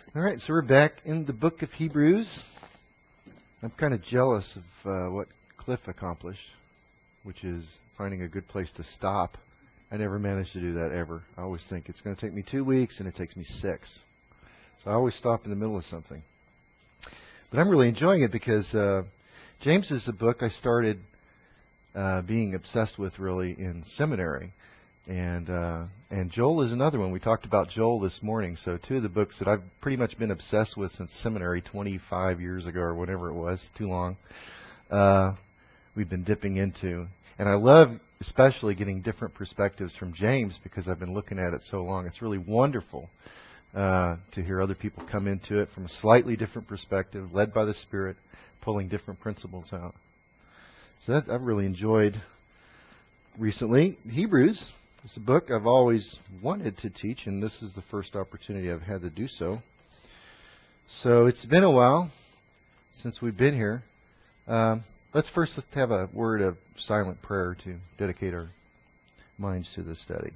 All right, so we're back in the book of Hebrews. I'm kind of jealous of what Cliff accomplished, which is finding a good place to stop. I never managed to do that ever. I always think it's going to take me 2 weeks, and it takes me 6. So I always stop in the middle of something. But I'm really enjoying it because James is a book I started being obsessed with really in seminary. And Joel is another one. We talked about Joel this morning. So 2 of the books that I've pretty much been obsessed with since seminary 25 years ago or whatever it was, too long, we've been dipping into. And I love especially getting different perspectives from James because I've been looking at it so long. It's really wonderful to hear other people come into it from a slightly different perspective, led by the Spirit, pulling different principles out. So that I've really enjoyed recently. Hebrews is a book I've always wanted to teach, and this is the first opportunity I've had to do so. So it's been a while since we've been here. Let's have a word of silent prayer to dedicate our minds to this study.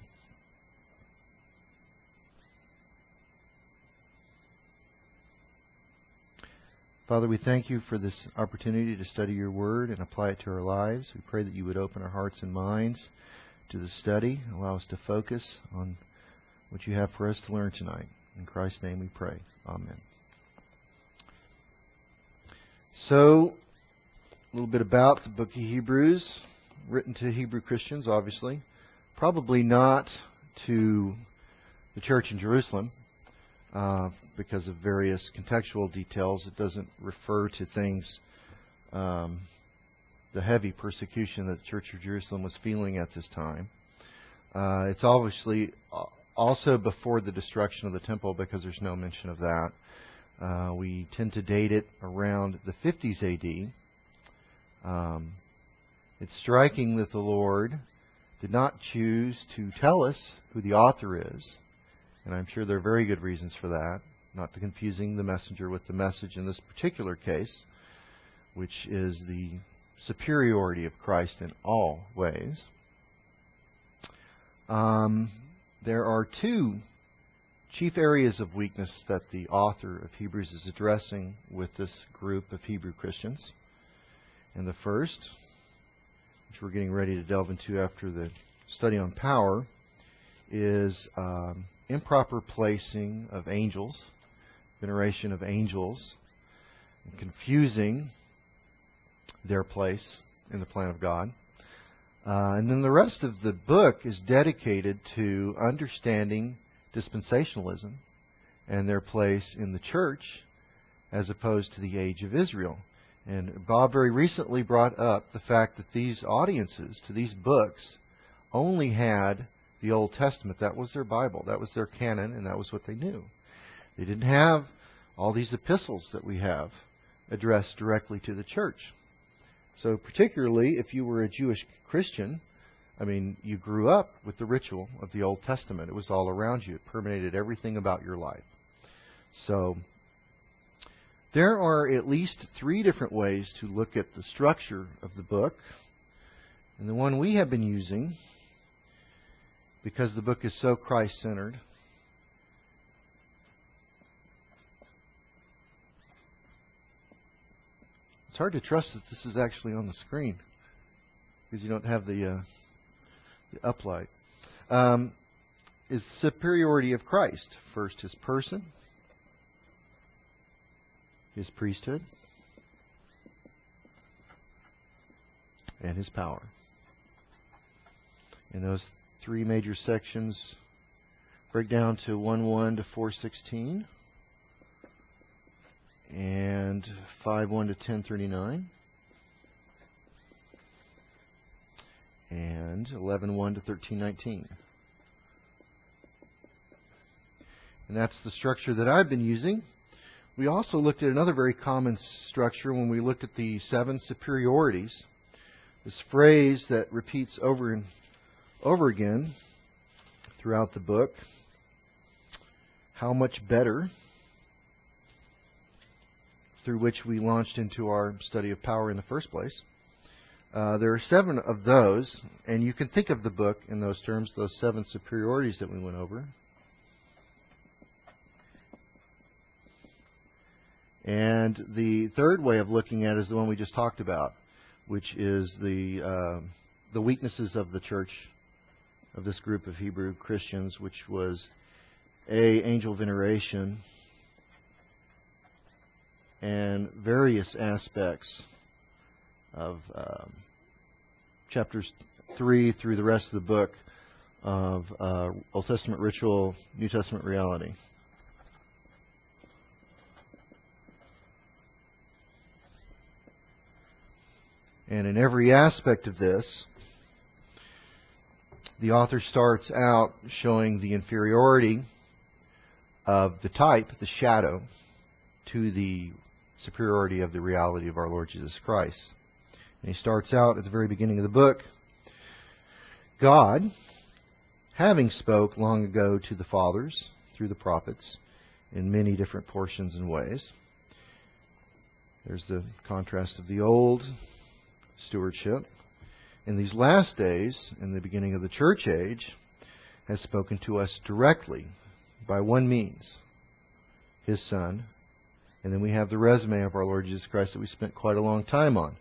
Father, we thank you for this opportunity to study your word and apply it to our lives. We pray that you would open our hearts and minds to the study, allow us to focus on what you have for us to learn tonight. In Christ's name we pray. Amen. So, a little bit about the book of Hebrews, written to Hebrew Christians, obviously. Probably not to the church in Jerusalem, because of various contextual details. It doesn't refer to things, the heavy persecution that the Church of Jerusalem was feeling at this time. It's obviously also before the destruction of the temple because there's no mention of that. We tend to date it around the 50s A.D. It's striking that the Lord did not choose to tell us who the author is, and I'm sure there are very good reasons for that, not to confusing the messenger with the message in this particular case, which is the superiority of Christ in all ways. There are 2 chief areas of weakness that the author of Hebrews is addressing with this group of Hebrew Christians. And the first, which we're getting ready to delve into after the study on power, is improper placing of angels, veneration of angels, and confusing their place in the plan of God. And then the rest of the book is dedicated to understanding dispensationalism and their place in the church as opposed to the age of Israel. And Bob very recently brought up the fact that these audiences to these books only had the Old Testament. That was their Bible. That was their canon, and that was what they knew. They didn't have all these epistles that we have addressed directly to the church. So particularly if you were a Jewish Christian, you grew up with the ritual of the Old Testament. It was all around you. It permeated everything about your life. So there are at least 3 different ways to look at the structure of the book. And the one we have been using, because the book is so Christ-centered, it's hard to trust that this is actually on the screen because you don't have the uplight. Is superiority of Christ. First, His person, His priesthood, and His power. And those 3 major sections break down to 1:1 to 4:16. And 5:1 to 10:39, and 11:1 to 13:19. And that's the structure that I've been using. We also looked at another very common structure when we looked at the 7 superiorities. This phrase that repeats over and over again throughout the book. How much better, through which we launched into our study of power in the first place. There are 7 of those, and you can think of the book in those terms, those 7 superiorities that we went over. And the third way of looking at it is the one we just talked about, which is the weaknesses of the church, of this group of Hebrew Christians, which was angel veneration and various aspects of chapters 3 through the rest of the book of Old Testament ritual, New Testament reality. And in every aspect of this, the author starts out showing the inferiority of the type, the shadow, to the superiority of the reality of our Lord Jesus Christ. And he starts out at the very beginning of the book, God, having spoke long ago to the fathers through the prophets in many different portions and ways. There's the contrast of the old stewardship. In these last days, in the beginning of the church age, has spoken to us directly by one means, His Son. And then we have the resume of our Lord Jesus Christ that we spent quite a long time on.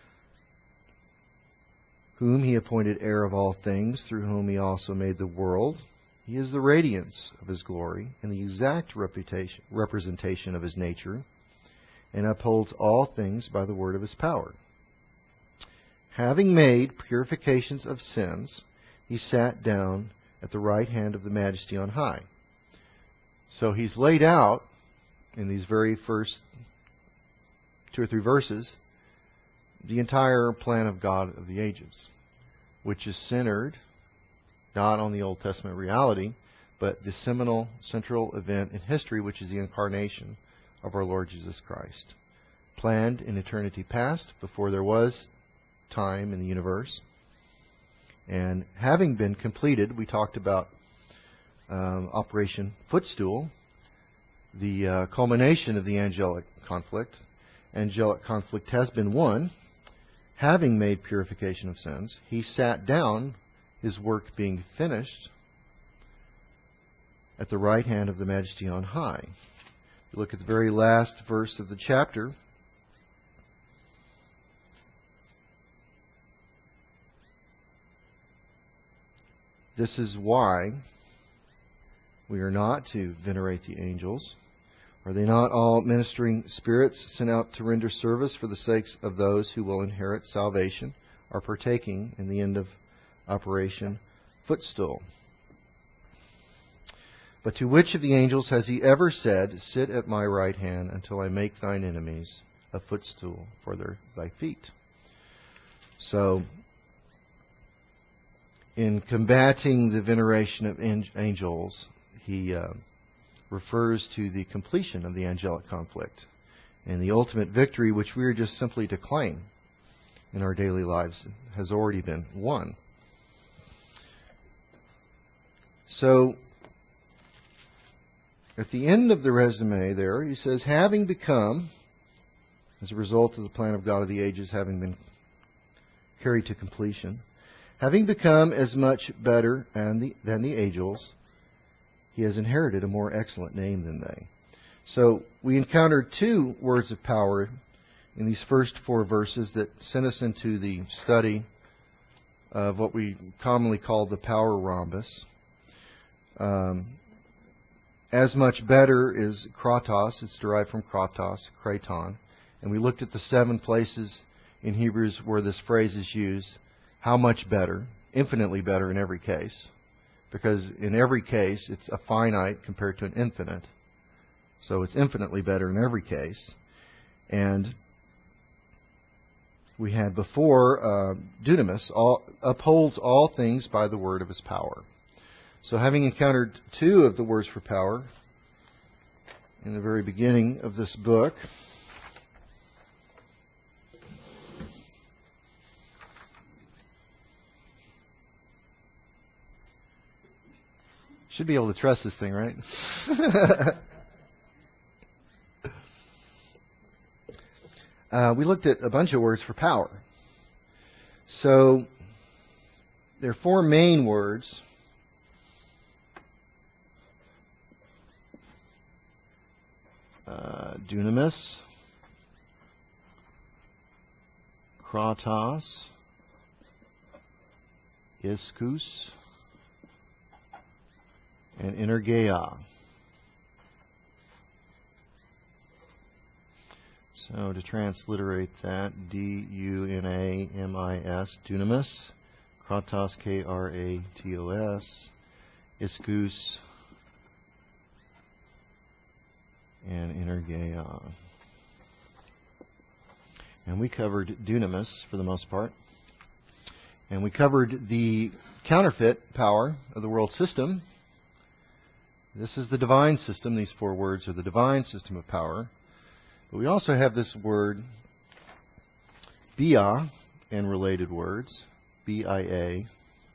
Whom He appointed heir of all things, through whom He also made the world. He is the radiance of His glory and the exact representation of His nature, and upholds all things by the word of His power. Having made purifications of sins, He sat down at the right hand of the Majesty on high. So He's laid out in these very first 2 or 3 verses the entire plan of God of the ages, which is centered not on the Old Testament reality, but the seminal central event in history, which is the incarnation of our Lord Jesus Christ, planned in eternity past, before there was time in the universe. And having been completed, we talked about Operation Footstool, the culmination of the angelic conflict. Angelic conflict has been won. Having made purification of sins, He sat down, His work being finished, at the right hand of the Majesty on high. You look at the very last verse of the chapter. This is why we are not to venerate the angels. Are they not all ministering spirits sent out to render service for the sakes of those who will inherit salvation, are partaking in the end of Operation Footstool? But to which of the angels has He ever said, Sit at my right hand until I make thine enemies a footstool for thy feet? So, in combating the veneration of angels, he refers to the completion of the angelic conflict and the ultimate victory, which we are just simply to claim in our daily lives, has already been won. So, at the end of the resume there, he says, having become, as a result of the plan of God of the ages having been carried to completion, having become as much better than the angels, He has inherited a more excellent name than they. So we encountered 2 words of power in these first 4 verses that sent us into the study of what we commonly call the power rhombus. As much better is kratos. It's derived from kratos, kraton. And we looked at the 7 places in Hebrews where this phrase is used. How much better? Infinitely better in every case. Because in every case, it's a finite compared to an infinite. So it's infinitely better in every case. And we had before, dunamis, upholds all things by the word of His power. So having encountered 2 of the words for power in the very beginning of this book, should be able to trust this thing, right? We looked at a bunch of words for power. So there are 4 main words. Dunamis, Kratos, Ischus, and Energeia. So to transliterate that, D-U-N-A-M-I-S, Dunamis, Kratos, K-R-A-T-O-S, Ischus, and Energeia. And we covered Dunamis for the most part. And we covered the counterfeit power of the world system. This is the divine system. These four words are the divine system of power. But we also have this word, Bia, and related words, B-I-A,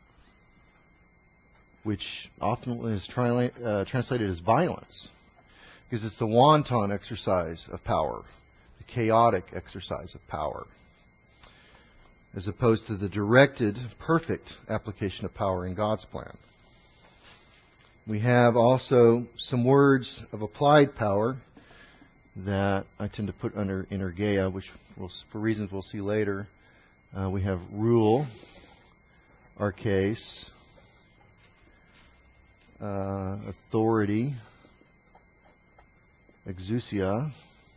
which often is translated as violence, because it's the wanton exercise of power, the chaotic exercise of power, as opposed to the directed, perfect application of power in God's plan. We have also some words of applied power that I tend to put under Energeia, which for reasons we'll see later. We have rule, archais, authority, exousia,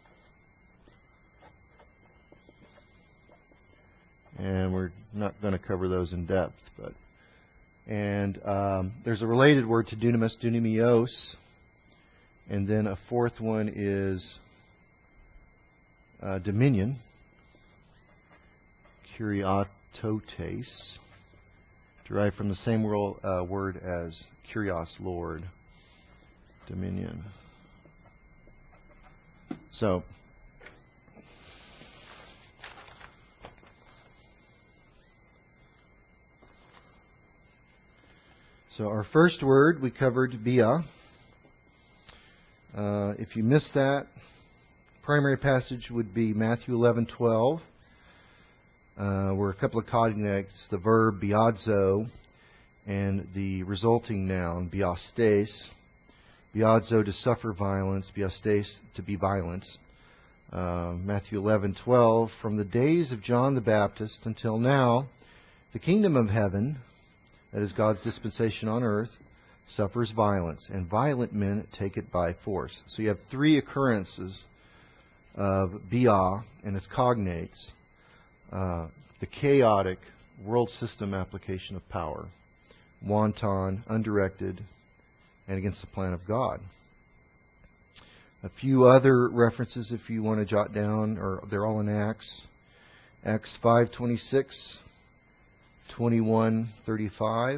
and we're not going to cover those in depth. And there's a related word to dunamis, dunimios, and then a fourth one is dominion, kuriatotes, derived from the same word as kurios, Lord, dominion. So, our first word we covered, Bia. If you missed that, primary passage would be Matthew 11:12, where a couple of cognates, the verb biadzo and the resulting noun biastes. Biadzo, to suffer violence, biastes, to be violent. Matthew 11:12, from the days of John the Baptist until now, the kingdom of heaven, that is God's dispensation on earth, suffers violence, and violent men take it by force. So you have three occurrences of Bia and its cognates, the chaotic world system application of power, wanton, undirected, and against the plan of God. A few other references if you want to jot down, or they're all in Acts. Acts 5:26, 21:35,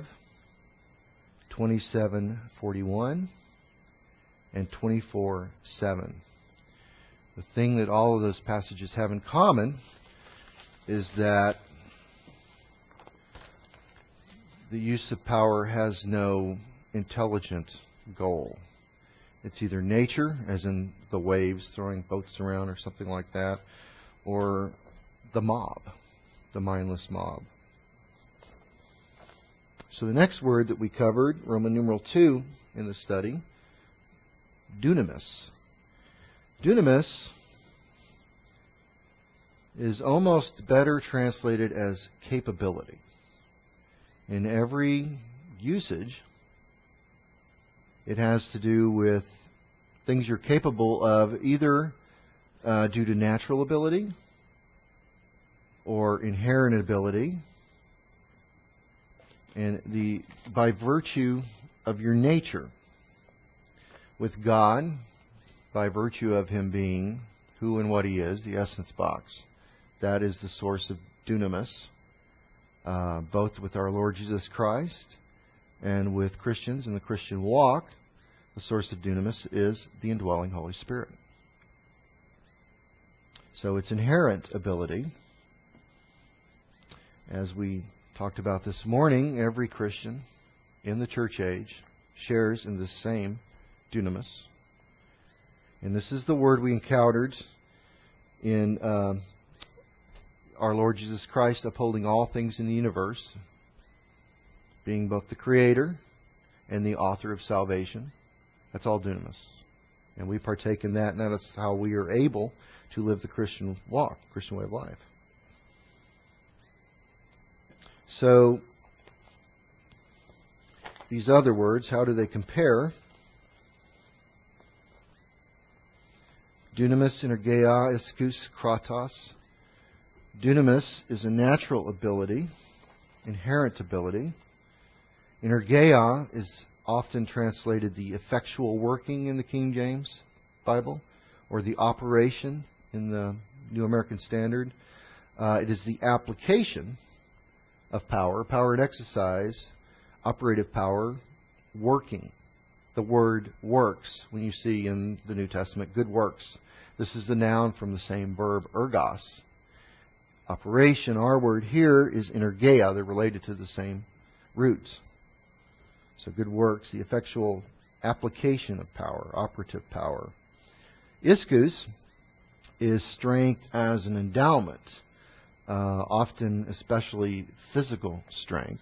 27:41, and 24:7. The thing that all of those passages have in common is that the use of power has no intelligent goal. It's either nature, as in the waves throwing boats around or something like that, or the mob, the mindless mob. So the next word that we covered, Roman numeral 2 in the study, dunamis. Dunamis is almost better translated as capability. In every usage, it has to do with things you're capable of either due to natural ability or inherent ability, and by virtue of your nature. With God, by virtue of Him being who and what He is, the essence box. That is the source of dunamis, both with our Lord Jesus Christ and with Christians in the Christian walk. The source of dunamis is the indwelling Holy Spirit. So it's inherent ability. As we talked about this morning, every Christian in the church age shares in the same dunamis. And this is the word we encountered in our Lord Jesus Christ upholding all things in the universe, being both the Creator and the author of salvation. That's all dunamis. And we partake in that, and that is how we are able to live the Christian walk, Christian way of life. So, these other words, how do they compare? Dunamis, energeia, ischus, kratos. Dunamis is a natural ability, inherent ability. Energeia is often translated the effectual working in the King James Bible, or the operation in the New American Standard. It is the application of power, power and exercise, operative power, working. The word works, when you see in the New Testament, good works. This is the noun from the same verb, ergos. Operation, our word here, is energeia. They're related to the same roots. So good works, the effectual application of power, operative power. Ischus is strength as an endowment, often especially physical strength.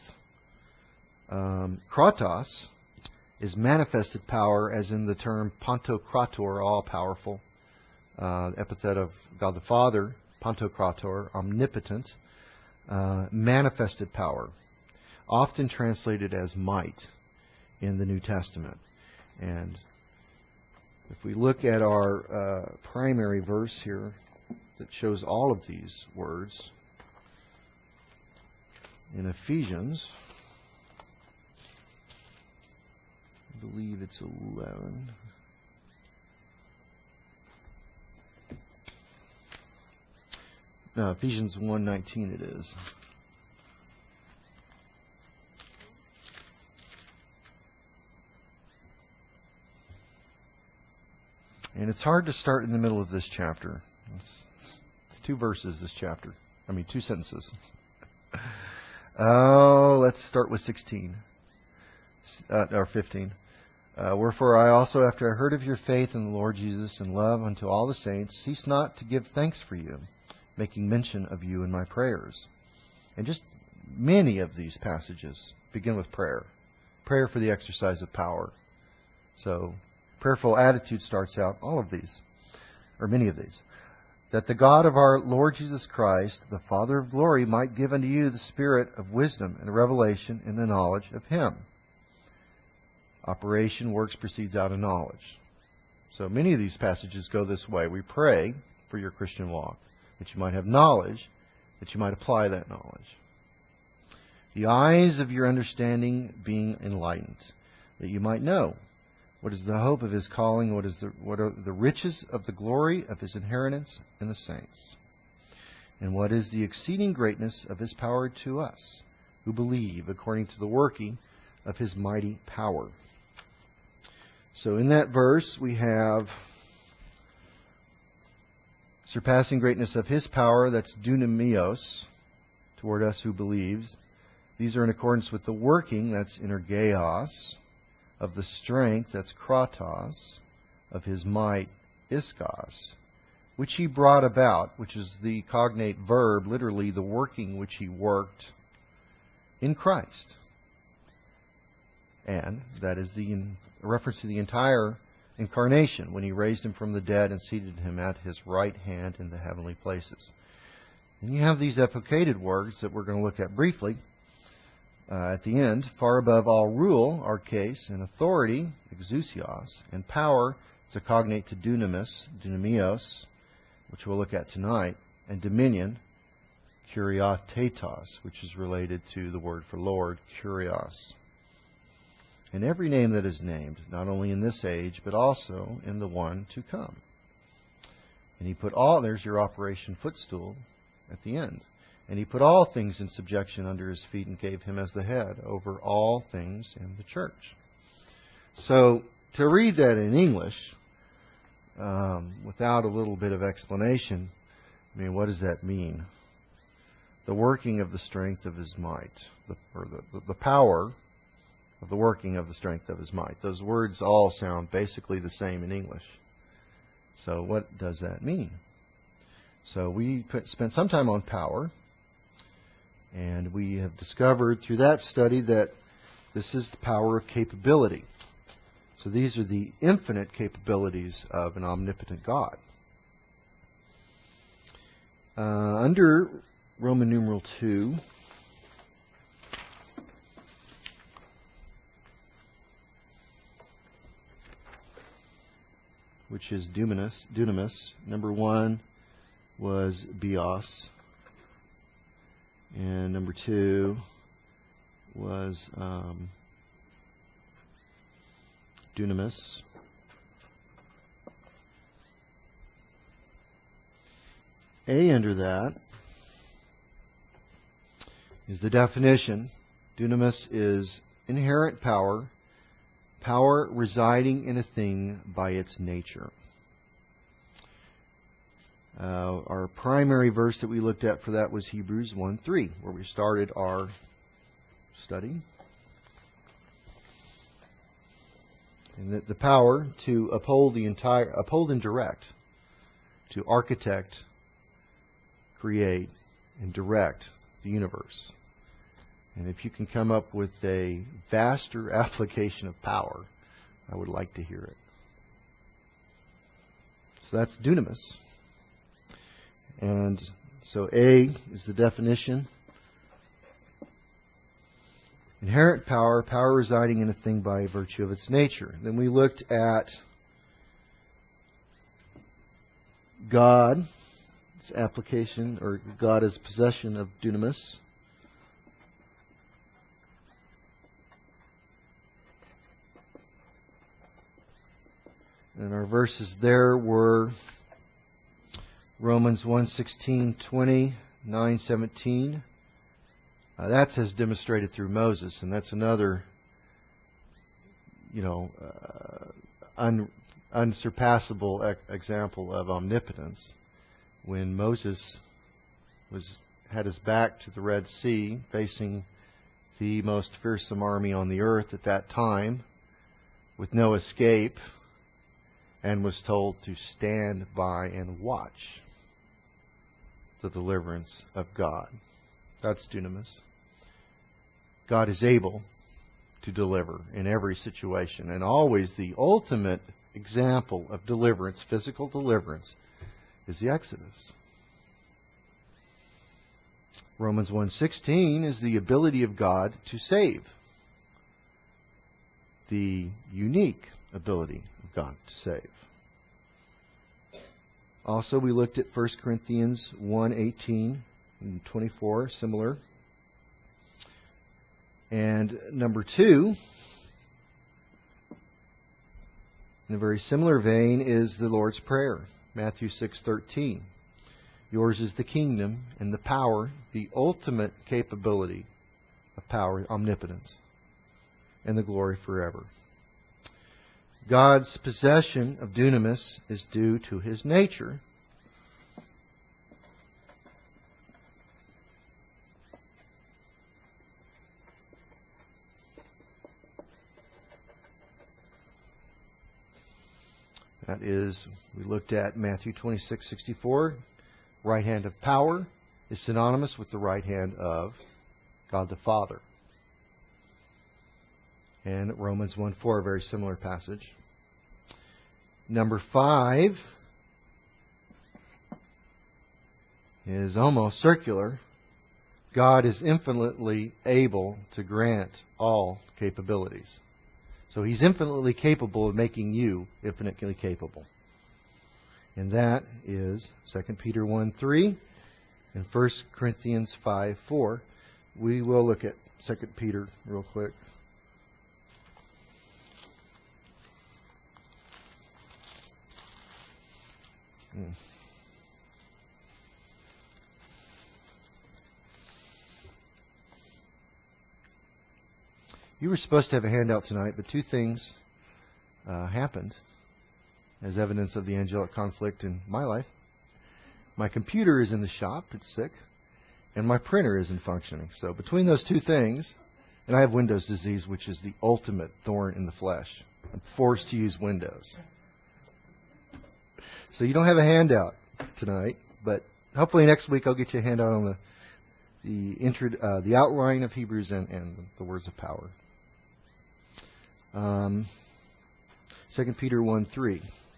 Kratos is manifested power, as in the term Pantokrator, all-powerful, epithet of God the Father, Pantokrator, omnipotent, manifested power, often translated as might in the New Testament. And if we look at our primary verse here that shows all of these words, in Ephesians, I believe it's 11. No, Ephesians 1:19 it is. And it's hard to start in the middle of this chapter. It's 2 verses, this chapter. 2 sentences. Let's start with 16. Or 15. Wherefore I also, after I heard of your faith in the Lord Jesus and love unto all the saints, cease not to give thanks for you, making mention of you in my prayers. And just many of these passages begin with prayer. Prayer for the exercise of power. So, prayerful attitude starts out all of these, or many of these. That the God of our Lord Jesus Christ, the Father of glory, might give unto you the spirit of wisdom and revelation in the knowledge of Him. Operation, works proceeds out of knowledge. So many of these passages go this way. We pray for your Christian walk, that you might have knowledge, that you might apply that knowledge. The eyes of your understanding being enlightened, that you might know what is the hope of His calling, what are the riches of the glory of His inheritance in the saints, and what is the exceeding greatness of His power to us, who believe, according to the working of His mighty power. So in that verse we have surpassing greatness of His power, that's dunamios, toward us who believes. These are in accordance with the working, that's energeos, of the strength, that's kratos, of His might, ischos, which He brought about, which is the cognate verb, literally the working which He worked in Christ. And that is a reference to the entire incarnation, when He raised Him from the dead and seated Him at His right hand in the heavenly places. And you have these evocated words that we're going to look at briefly at the end. Far above all rule, arches, and authority, exousios, and power, it's a cognate to dunamis, dunamios, which we'll look at tonight, and dominion, kuriotetos, which is related to the word for Lord, kurios. And every name that is named, not only in this age, but also in the one to come. And He put all, there's your operation footstool at the end. And He put all things in subjection under His feet and gave Him as the head over all things in the church. So, to read that in English, without a little bit of explanation, what does that mean? The working of the strength of His might, the power of the working of the strength of His might. Those words all sound basically the same in English. So what does that mean? So we spent some time on power, and we have discovered through that study that this is the power of capability. So these are the infinite capabilities of an omnipotent God. Under Roman numeral 2, which is dunamis. Number 1 was bios. And number 2 was dunamis. A under that is the definition. Dunamis is inherent power, power residing in a thing by its nature. Our primary verse that we looked at for that was Hebrews 1:3, where we started our study. And the power to uphold and direct, to architect, create, and direct the universe. And if you can come up with a vaster application of power, I would like to hear it. So that's dunamis. And so A is the definition. Inherent power, power residing in a thing by virtue of its nature. Then we looked at God's application, or God as possession of dunamis. And our verses there were Romans 1:16, 20, 9:17. That's as demonstrated through Moses, and that's another, unsurpassable example of omnipotence. When Moses had his back to the Red Sea, facing the most fearsome army on the earth at that time, with no escape, and was told to stand by and watch the deliverance of God. That's dunamis. God is able to deliver in every situation, and always the ultimate example of deliverance, physical deliverance, is the Exodus. Romans 1:16 is the ability of God to save. The unique ability of God to save. Also, we looked at 1 Corinthians 1:18 and 24, similar. And number 2, in a very similar vein, is the Lord's Prayer. Matthew 6:13. Yours is the kingdom and the power, the ultimate capability of power, omnipotence, and the glory forever. God's possession of dunamis is due to His nature. That is, we looked at Matthew 26:64. Right hand of power is synonymous with the right hand of God the Father. And Romans 1:4, a very similar passage. Number 5 is almost circular. God is infinitely able to grant all capabilities. So He's infinitely capable of making you infinitely capable. And that is 2 Peter 1:3 and 1 Corinthians 5:4. We will look at 2 Peter real quick. You were supposed to have a handout tonight, but 2 things happened as evidence of the angelic conflict in my life. My computer is in the shop, it's sick, and my printer isn't functioning. So between those 2 things, and I have Windows disease, which is the ultimate thorn in the flesh. I'm forced to use Windows. So you don't have a handout tonight, but hopefully next week I'll get you a handout on the outline of Hebrews and the words of power. 2 Peter 1:3.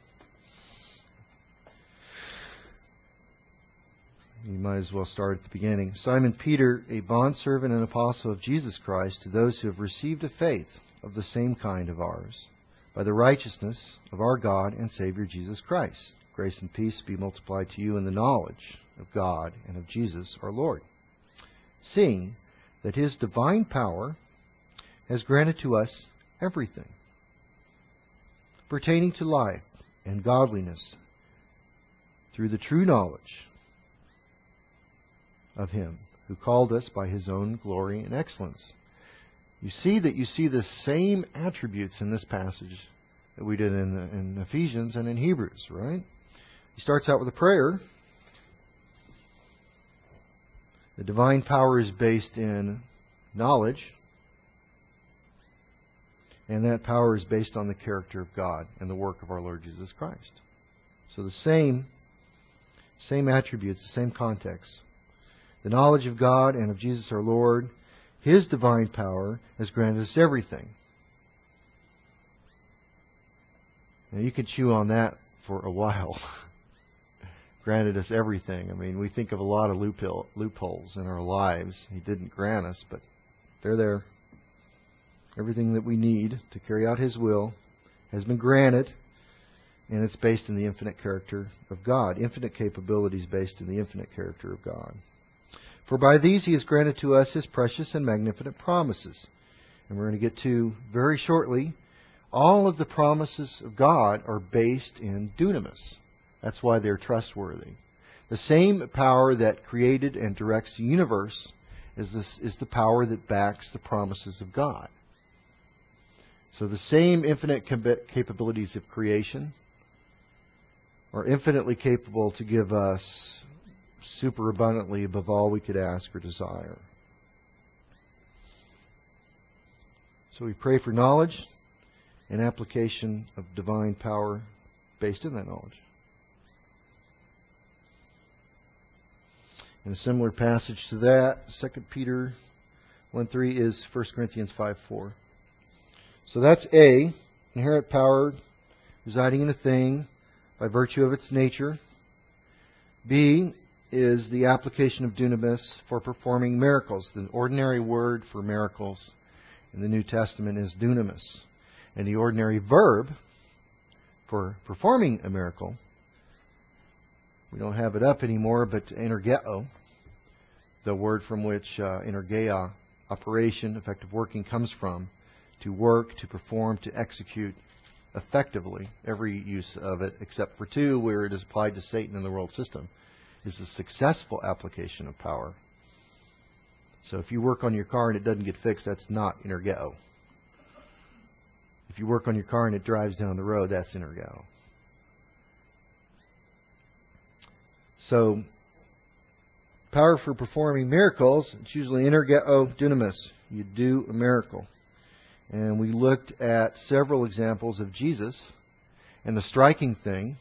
You might as well start at the beginning. Simon Peter, a bondservant and apostle of Jesus Christ, to those who have received a faith of the same kind of ours, by the righteousness of our God and Savior Jesus Christ. Grace and peace be multiplied to you in the knowledge of God and of Jesus our Lord, seeing that His divine power has granted to us everything pertaining to life and godliness through the true knowledge of Him who called us by His own glory and excellence. You see the same attributes in this passage that we did in Ephesians and in Hebrews, right? He starts out with a prayer. The divine power is based in knowledge, and that power is based on the character of God and the work of our Lord Jesus Christ. So the same attributes, the same context. The knowledge of God and of Jesus our Lord, His divine power has granted us everything. Now you could chew on that for a while. Granted us everything. I mean, we think of a lot of loopholes in our lives. He didn't grant us, but they're there. Everything that we need to carry out His will has been granted, and it's based in the infinite character of God. Infinite capabilities based in the infinite character of God. For by these He has granted to us His precious and magnificent promises. And we're going to get to, very shortly, all of the promises of God are based in dunamis. That's why they're trustworthy. The same power that created and directs the universe is the power that backs the promises of God. So the same infinite capabilities of creation are infinitely capable to give us super abundantly above all we could ask or desire. So we pray for knowledge and application of divine power based in that knowledge. And a similar passage to that, 2 Peter 1:3 is 1 Corinthians 5:4. So that's A, inherent power residing in a thing by virtue of its nature. B is the application of dunamis for performing miracles. The ordinary word for miracles in the New Testament is dunamis. And the ordinary verb for performing a miracle, we don't have it up anymore, but energeo, the word from which energeia, operation, effective working, comes from, to work, to perform, to execute effectively. Every use of it, except for two, where it is applied to Satan in the world system, is a successful application of power. So if you work on your car and it doesn't get fixed, that's not energeo. If you work on your car and it drives down the road, that's energeo. So, power for performing miracles, it's usually energeo dunamis. You do a miracle. And we looked at several examples of Jesus. And the striking thing,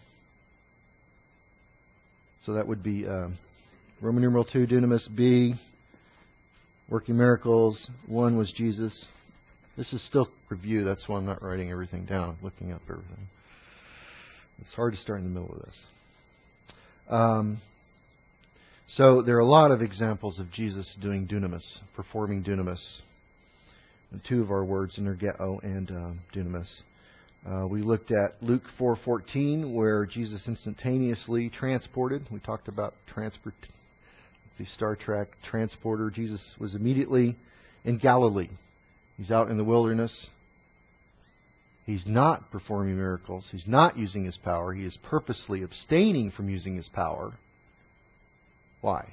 so that would be Roman numeral 2, dunamis. B, working miracles. 1 was Jesus. This is still review. That's why I'm not writing everything down, looking up everything. It's hard to start in the middle of this. So there are a lot of examples of Jesus doing dunamis, performing dunamis. And 2 of our words, energeo and dunamis. We looked at Luke 4:14, where Jesus instantaneously transported. We talked about the Star Trek transporter. Jesus was immediately in Galilee. He's out in the wilderness. He's not performing miracles. He's not using His power. He is purposely abstaining from using His power. Why?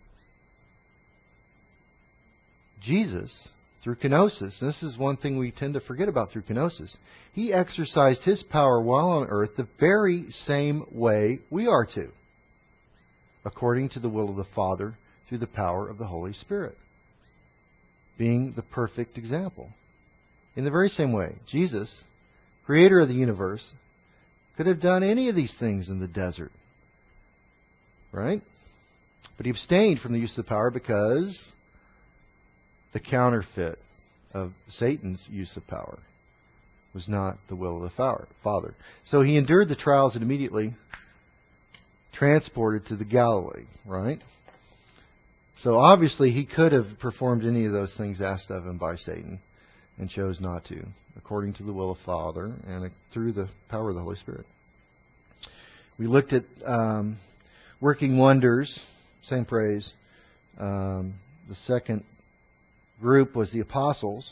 Jesus, through kenosis, and this is one thing we tend to forget about through kenosis, He exercised His power while on earth the very same way we are to, according to the will of the Father, through the power of the Holy Spirit, being the perfect example. In the very same way, Jesus, Creator of the universe, could have done any of these things in the desert. Right? But He abstained from the use of the power because the counterfeit of Satan's use of power was not the will of the Father. So he endured the trials and immediately transported to the Galilee, right? So obviously he could have performed any of those things asked of him by Satan and chose not to, according to the will of the Father and through the power of the Holy Spirit. We looked at working wonders, same phrase. The second group was the apostles.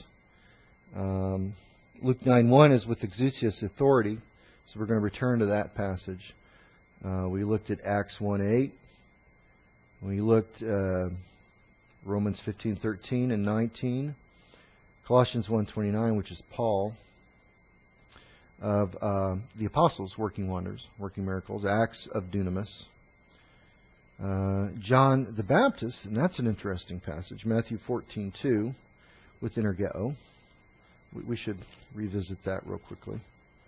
Luke 9:1 is with exousias authority, so we're going to return to that passage. We looked at Acts 1:8. We looked Romans 15:13 and 19. Colossians 1:29, which is Paul, of the apostles working wonders, working miracles. Acts of Dunamis. John the Baptist, and that's an interesting passage. Matthew 14:2 with energeo. We should revisit that real quickly.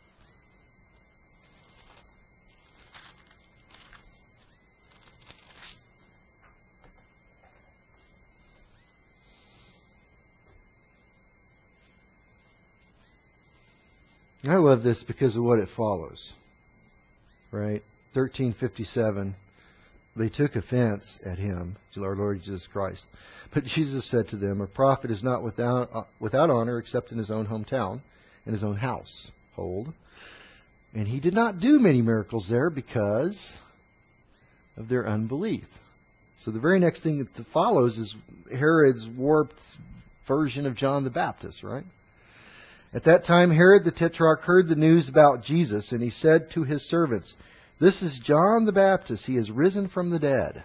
I love this because of what it follows. Right? 13:57. They took offense at him, to our Lord Jesus Christ. But Jesus said to them, a prophet is not without honor except in his own hometown, in his own household. And he did not do many miracles there because of their unbelief. So the very next thing that follows is Herod's warped version of John the Baptist, right? At that time, Herod the Tetrarch heard the news about Jesus, and he said to his servants, "This is John the Baptist. He has risen from the dead."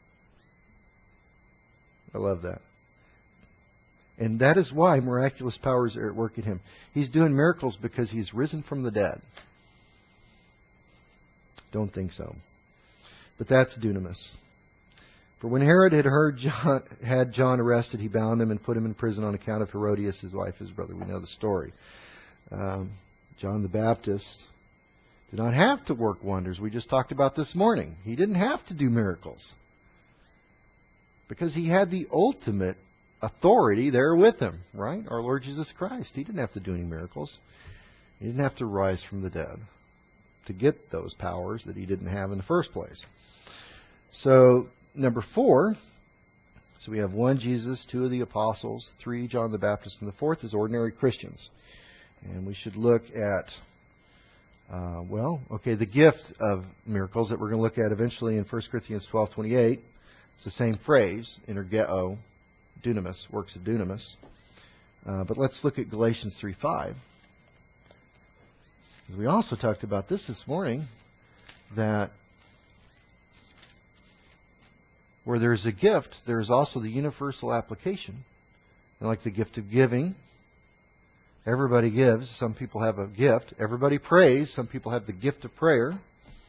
I love that. And that is why miraculous powers are at work in him. He's doing miracles because he's risen from the dead. Don't think so. But that's dunamis. For when Herod had John arrested, he bound him and put him in prison on account of Herodias, his wife, his brother. We know the story. John the Baptist did not have to work wonders. We just talked about this morning. He didn't have to do miracles because he had the ultimate authority there with him, right? Our Lord Jesus Christ. He didn't have to do any miracles. He didn't have to rise from the dead to get those powers that he didn't have in the first place. So, number 4, so we have 1 Jesus, 2 of the apostles, 3 John the Baptist, and the 4th is ordinary Christians. And we should look at, the gift of miracles that we're going to look at eventually in 1 Corinthians 12:28. It's the same phrase, energeo, dunamis, works of dunamis. But let's look at Galatians 3:5. We also talked about this morning, that where there's a gift, there is also the universal application. And like the gift of giving, everybody gives. Some people have a gift. Everybody prays. Some people have the gift of prayer.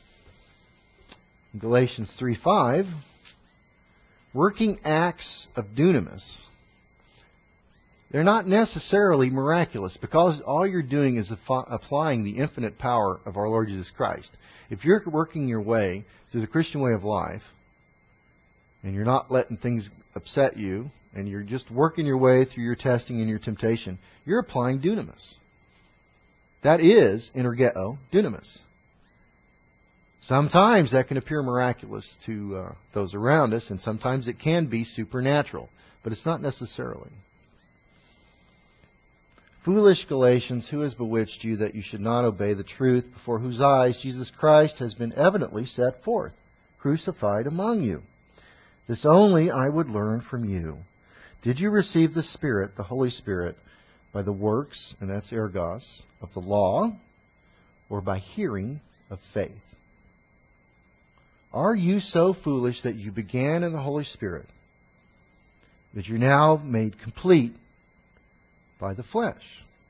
In Galatians 3:5, working acts of dunamis, they're not necessarily miraculous because all you're doing is applying the infinite power of our Lord Jesus Christ. If you're working your way through the Christian way of life, and you're not letting things upset you, and you're just working your way through your testing and your temptation, you're applying dunamis. That is energeo, dunamis. Sometimes that can appear miraculous to those around us, and sometimes it can be supernatural, but it's not necessarily. Foolish Galatians, who has bewitched you that you should not obey the truth, before whose eyes Jesus Christ has been evidently set forth, crucified among you? This only I would learn from you. Did you receive the Spirit, the Holy Spirit, by the works, and that's ergos, of the law, or by hearing of faith? Are you so foolish that you began in the Holy Spirit, that you're now made complete by the flesh?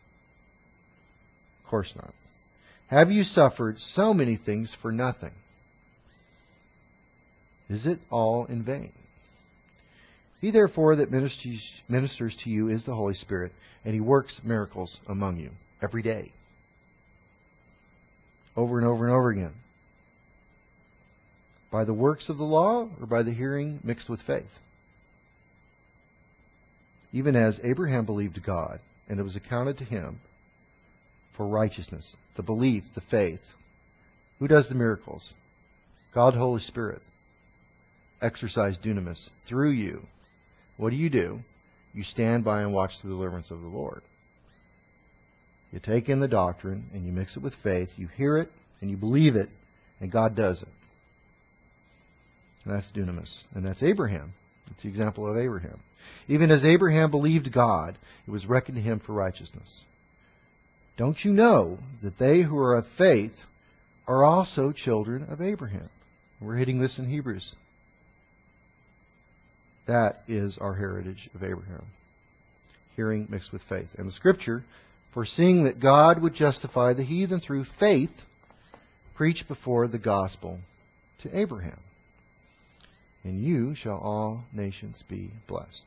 Of course not. Have you suffered so many things for nothing? Is it all in vain? He therefore that ministers to you is the Holy Spirit, and He works miracles among you every day. Over and over and over again. By the works of the law or by the hearing mixed with faith? Even as Abraham believed God, and it was accounted to him for righteousness, the belief, the faith. Who does the miracles? God, Holy Spirit. Exercise dunamis through you. What do? You stand by and watch the deliverance of the Lord. You take in the doctrine and you mix it with faith. You hear it and you believe it, and God does it. And that's dunamis. And that's Abraham. It's the example of Abraham. Even as Abraham believed God, it was reckoned to him for righteousness. Don't you know that they who are of faith are also children of Abraham? We're hitting this in Hebrews. That is our heritage of Abraham. Hearing mixed with faith. And the Scripture, foreseeing that God would justify the heathen through faith, preached before the gospel to Abraham. In you shall all nations be blessed.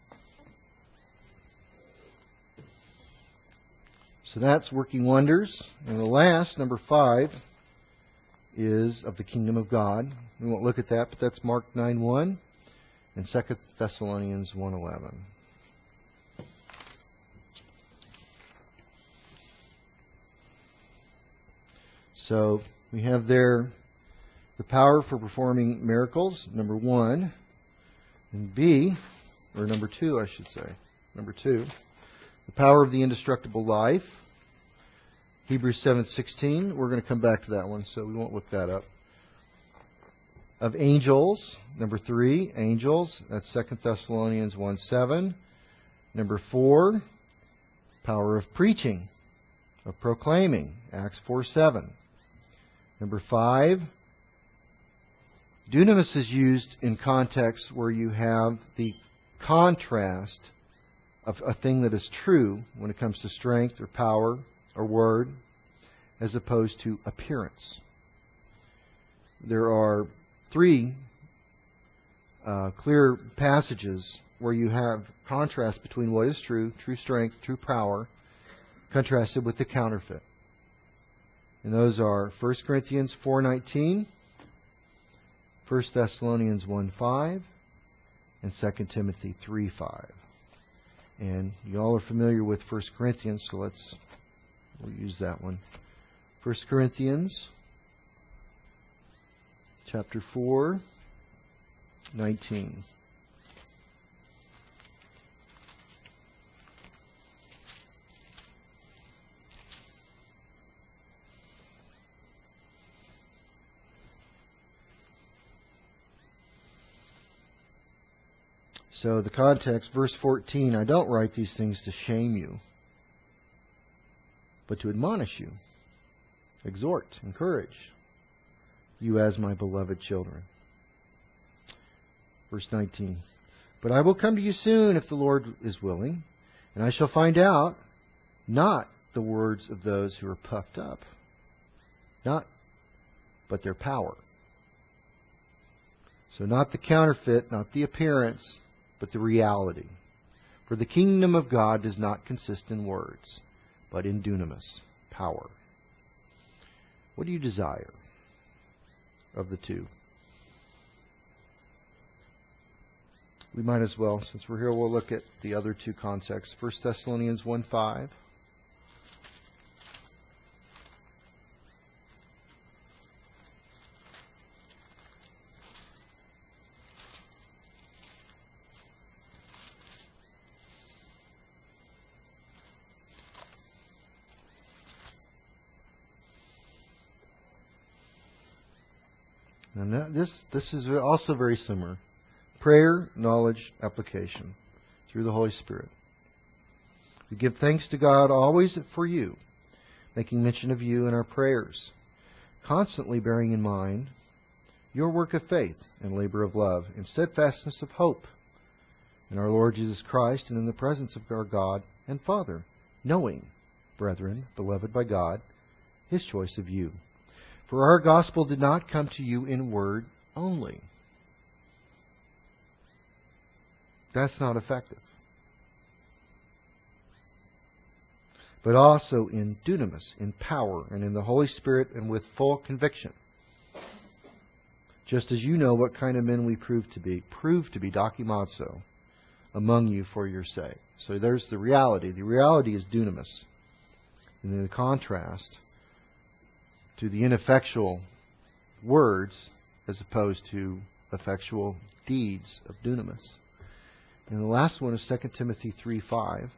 So that's working wonders. And the last, number 5, is of the kingdom of God. We won't look at that, but that's Mark 9:1 and 2 Thessalonians 1:11. So we have there the power for performing miracles, number 1. And B, or number 2, I should say. Number 2, the power of the indestructible life. Hebrews 7:16. We're going to come back to that one, so we won't look that up. Of angels, number 3, angels. That's 2 Thessalonians 1:7. Number 4, power of preaching, of proclaiming, Acts 4:7. Number 5, dunamis is used in contexts where you have the contrast of a thing that is true when it comes to strength or power or word, as opposed to appearance. There are 3 clear passages where you have contrast between what is true, true strength, true power, contrasted with the counterfeit. And those are 1 Corinthians 4:19, 1 Thessalonians 1:5, and 2 Timothy 3:5. And you all are familiar with 1 Corinthians, so we'll use that one. 1 Corinthians chapter 4:19. So the context, verse 14, I don't write these things to shame you, but to admonish you, exhort, encourage you as my beloved children. Verse 19, but I will come to you soon if the Lord is willing, and I shall find out not the words of those who are puffed up, but their power. So not the counterfeit, not the appearance, but the reality. For the kingdom of God does not consist in words, but in dunamis, power. What do you desire of the two? We might as well, since we're here, we'll look at the other 2 contexts. 1 Thessalonians 1:5. And this is also very similar. Prayer, knowledge, application through the Holy Spirit. We give thanks to God always for you, making mention of you in our prayers, constantly bearing in mind your work of faith and labor of love and steadfastness of hope in our Lord Jesus Christ and in the presence of our God and Father, knowing, brethren, beloved by God, His choice of you. For our gospel did not come to you in word only. That's not effective. But also in dunamis, in power, and in the Holy Spirit, and with full conviction. Just as you know what kind of men we prove to be dokimazo, among you for your sake. So there's the reality. The reality is dunamis. And then the contrast to the ineffectual words as opposed to effectual deeds of dunamis. And the last one is 2 Timothy 3:5.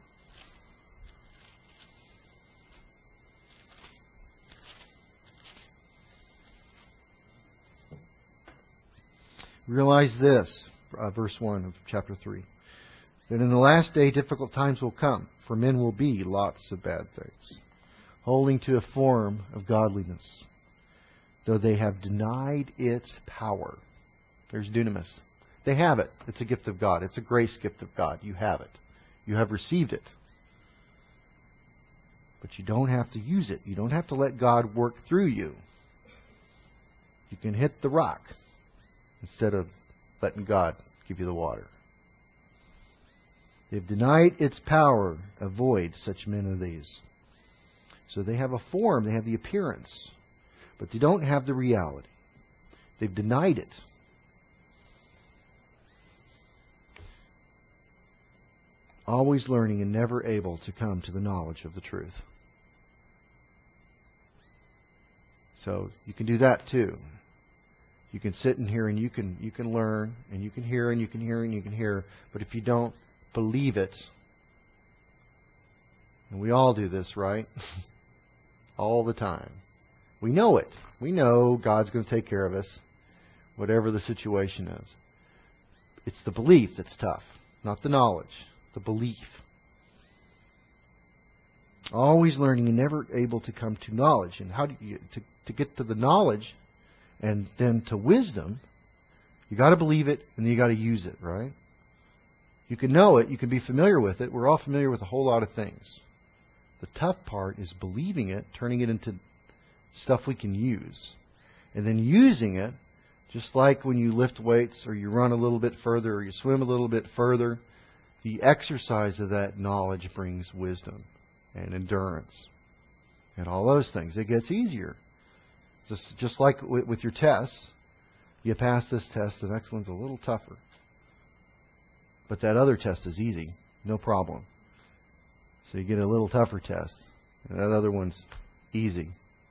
Realize this, verse 1 of chapter 3, that in the last day difficult times will come, for men will be lots of bad things, holding to a form of godliness, though they have denied its power. There's dunamis. They have it. It's a gift of God. It's a grace gift of God. You have it. You have received it. But you don't have to use it. You don't have to let God work through you. You can hit the rock instead of letting God give you the water. They've denied its power. Avoid such men as these. So they have a form, they have the appearance, but they don't have the reality. They've denied it. Always learning and never able to come to the knowledge of the truth. So you can do that too. You can sit in here and you can learn and you can hear and you can hear and you can hear. But if you don't believe it, and we all do this, right? All the time. We know it. We know God's going to take care of us, whatever the situation is. It's the belief that's tough, not the knowledge. The belief. Always learning and never able to come to knowledge. And how do you to get to the knowledge and then to wisdom, you got to believe it and then you got to use it, right? You can know it, you can be familiar with it. We're all familiar with a whole lot of things. The tough part is believing it, turning it into stuff we can use. And then using it, just like when you lift weights or you run a little bit further or you swim a little bit further, the exercise of that knowledge brings wisdom and endurance and all those things. It gets easier. Just like with your tests, you pass this test, the next one's a little tougher. But that other test is easy, no problem. So you get a little tougher test, and that other one's easy.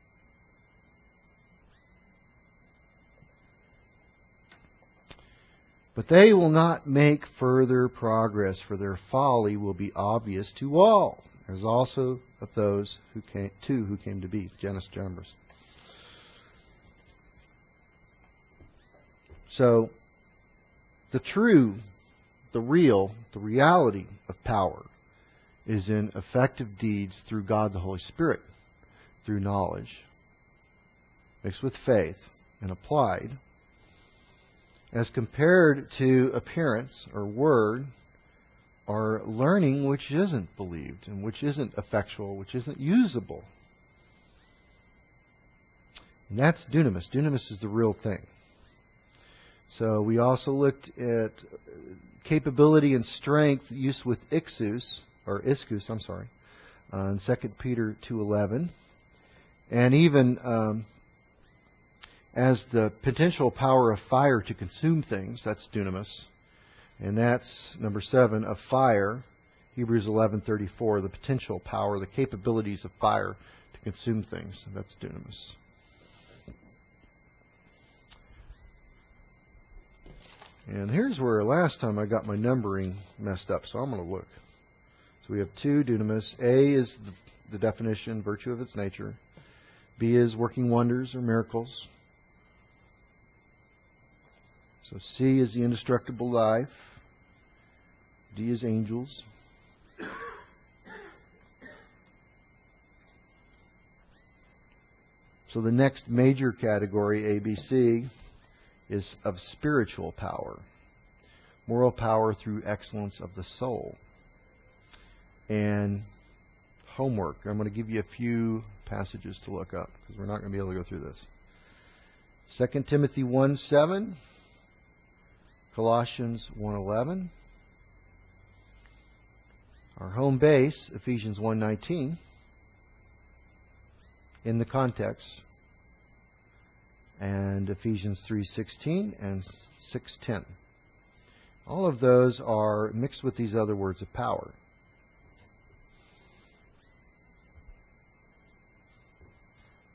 But they will not make further progress, for their folly will be obvious to all. There's also of those who came to be, Jannes Jambres. So, the reality of power is in effective deeds through God the Holy Spirit, through knowledge, mixed with faith, and applied, as compared to appearance or word or learning which isn't believed and which isn't effectual, which isn't usable. And that's dunamis. Dunamis is the real thing. So we also looked at capability and strength used with iskus, in 2 Peter 2:11, and even as the potential power of fire to consume things. That's dunamis. And that's number 7 of fire, Hebrews 11:34, the potential power, the capabilities of fire to consume things. That's dunamis. And here's where last time I got my numbering messed up, so I'm going to look. So we have 2 dunamis. A is the definition, virtue of its nature. B is working wonders or miracles. So C is the indestructible life. D is angels. So the next major category, ABC, is of spiritual power. Moral power through excellence of the soul. And homework. I'm going to give you a few passages to look up because we're not going to be able to go through this. 2 Timothy 1:7. Colossians 1:11. Our home base, Ephesians 1:19. In the context. And Ephesians 3:16 and 6:10. All of those are mixed with these other words of power.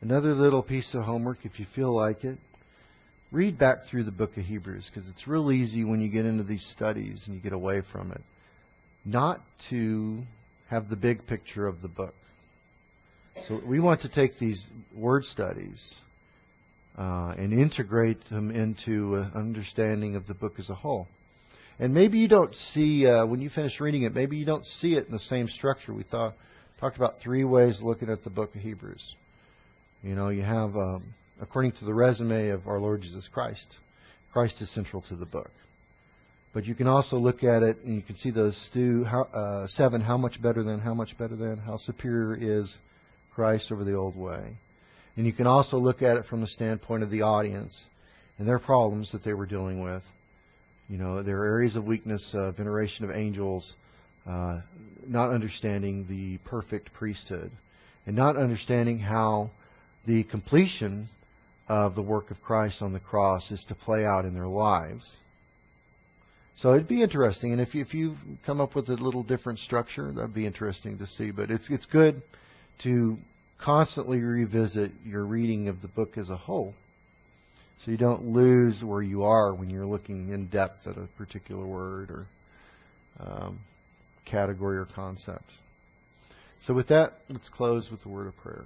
Another little piece of homework, if you feel like it, read back through the book of Hebrews, because it's real easy when you get into these studies and you get away from it, not to have the big picture of the book. So we want to take these word studies and integrate them into an understanding of the book as a whole. And maybe you don't see, when you finish reading it, maybe you don't see it in the same structure. We talked about 3 ways of looking at the book of Hebrews. You know, you have, according to the resume of our Lord Jesus Christ, Christ is central to the book. But you can also look at it and you can see those 7, how much better than, how superior is Christ over the old way. And you can also look at it from the standpoint of the audience and their problems that they were dealing with. You know, there are areas of weakness, veneration of angels, not understanding the perfect priesthood, and not understanding how the completion of the work of Christ on the cross is to play out in their lives. So it'd be interesting, and if you come up with a little different structure, that'd be interesting to see. But it's good to constantly revisit your reading of the book as a whole, so you don't lose where you are when you're looking in depth at a particular word or category or concept. So with that, let's close with a word of prayer.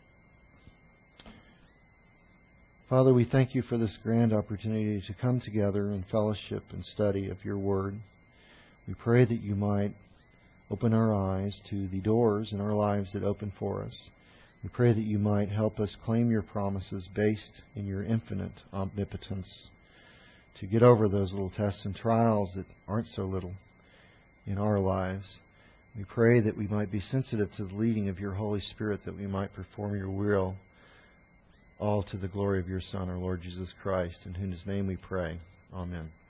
Father, we thank you for this grand opportunity to come together in fellowship and study of your word. We pray that you might open our eyes to the doors in our lives that open for us. We pray that you might help us claim your promises based in your infinite omnipotence, to get over those little tests and trials that aren't so little in our lives. We pray that we might be sensitive to the leading of your Holy Spirit, that we might perform your will, all to the glory of your Son, our Lord Jesus Christ, in whose name we pray. Amen.